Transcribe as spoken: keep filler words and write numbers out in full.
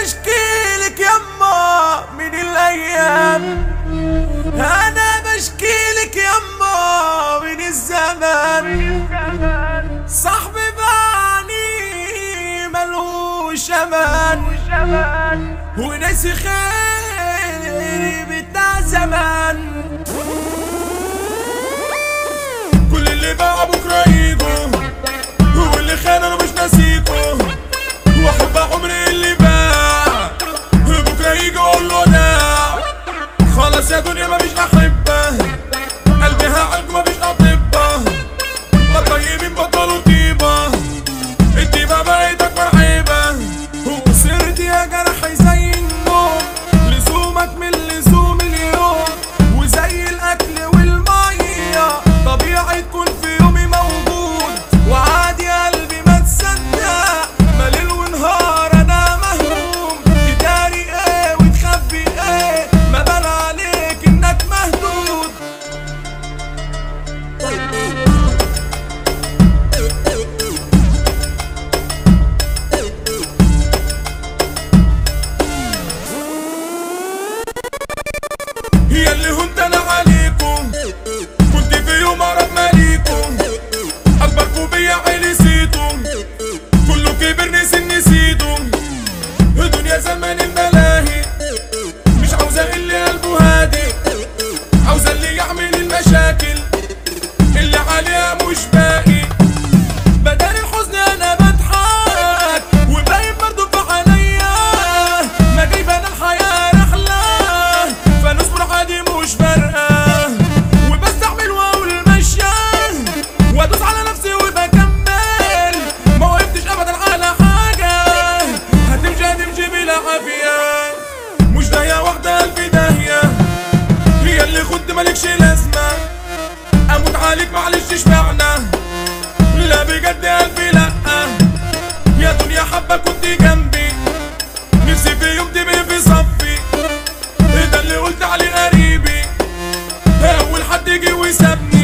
بشكيلك يما من الايام، انا بشكيلك يما من الزمان. صاحبي بعني ملهوش امان، وناسي خيري بتاع زمان. كل اللي باع بكره يجوا، واللي خان انا مش ناسيكوا، واحب عمري اللي باع بكره يجي اقول له داع. خلاص يا دنيا مفيش احبه، قلبي هعالجه مفيش اطبه، الطيبين بطلوا طيبه، الطيبه بقت اكبر عيبه. وصرت يا جرحي زي النوم، لزومك من لزوم اليوم، وزي الاكل والميه طبيعي تكون في يومي موجود. وعادي قلبي ما تصدق، ما ليل ونهار انا مهموم. تداري ايه وتخبي ايه، ما بان عليك انك مهدود. هي اللي هنت انا عليكم، كنت في يوم اعرف ماليكم، اكبركوا بيا عيني سيتم، كله كبر نسي نسيتم. الدنيا زمان الملاهي، مش عاوزة اللي قلبه هادي، عاوزة اللي يعمل المشاكل اللي عليها مش باقي. بدل الحزن انا بضحك، وباين برضو في عليا، ما جايبه انا الحياه رحله، فنصبر عادي مش فارقه. وبستحمل واقول ماشيه، وادوس على نفسي وبكمل، ما وقفتش ابدا على حاجه، هتمشي هتمشي بلا عافيه. مش داهية واحدة قلبي داهية، هي اللي خد مالكش لازمة، اموت عليك معلش اشمعنى، لا بجد قلبي لأ. يا دنيا حبة كنت جنبي، نفسي في يوم تبقي في صفي، ده اللي قلت عليه قريبي، اول حد يجي ويسابني.